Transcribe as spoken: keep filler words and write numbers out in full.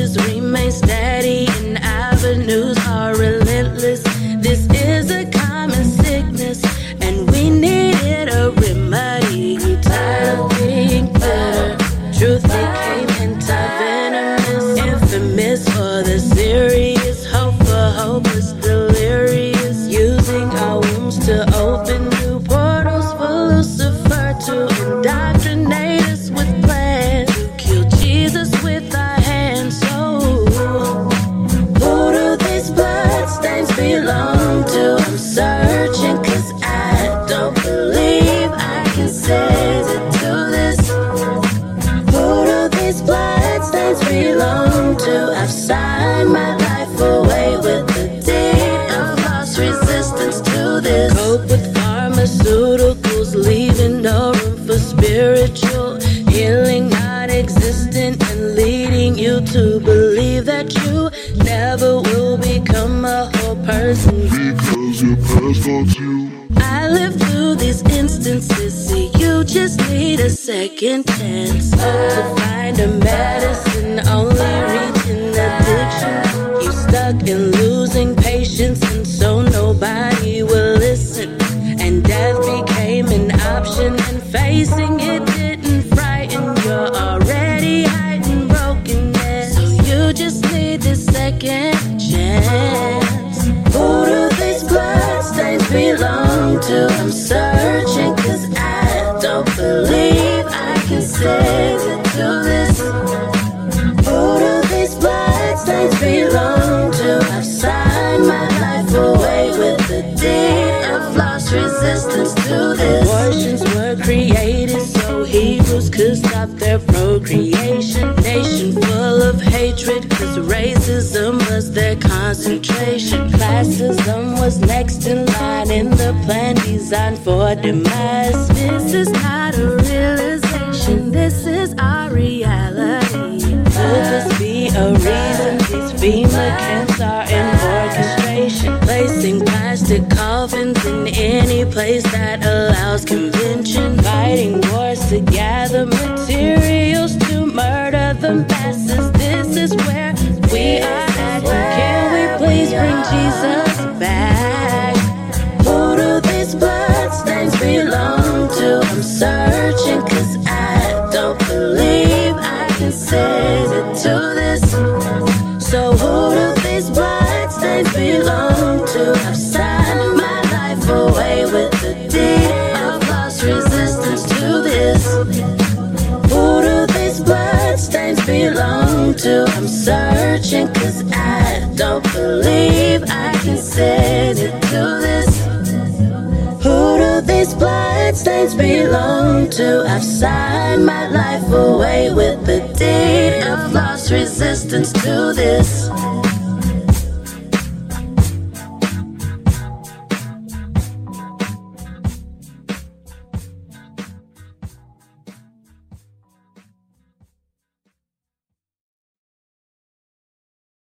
changes remain steady and avenues are relentless. This is a common sickness and we needed a remedy. Tired of being bitter, truth became anti-venomous, infamous for the serious, hope for hopeless, delirious, using our wounds to open new portals for Lucifer to indoctrinate us with plans to kill Jesus with our hands. So who do these bloodstains belong to? I'm searching cause I don't believe I can say that to this. Who do these bloodstains belong to? I've signed my life away with the deed of lost resistance to this. Cope with pharmaceuticals, leaving no room for spiritual healing, non-existent, and leading you to believe that you never will become a whole person because your past haunts you. I live through these instances, see you just need a second chance. Hope to find a medicine, only reaching addiction. You stuck in losing patience, and so nobody will listen. And death became an option, and facing it didn't frighten. You're already hiding brokenness, so you just need this second chance. Who do these bloodstains belong to? I'm searching cause I don't believe I can say that to this. Who do these bloodstains belong to? I've signed my life away with the deed of lost resistance to this. Abortions were created so Hebrews could stop their procreation. Nation full of hatred cause racism was their concentration. Classism was next in line in the plan designed for demise. This is not a realization, this is our reality. Could this be a reason these FEMA camps are in orchestration? Placing plastic coffins in any place that allows convention. Fighting wars to gather materials to murder the masses. This is where we are at. Can we please bring Jesus back? Who do these bloodstains belong to? I'm searching cause I don't believe I can say that to this. So who do these bloodstains belong to? I've signed my life away with the deed of lost resistance to this. Who do these bloodstains belong to? I'm searching cause I don't believe I can say that to this. Who do these bloodstains belong to? I've signed my life away with the deed of lost resistance to this.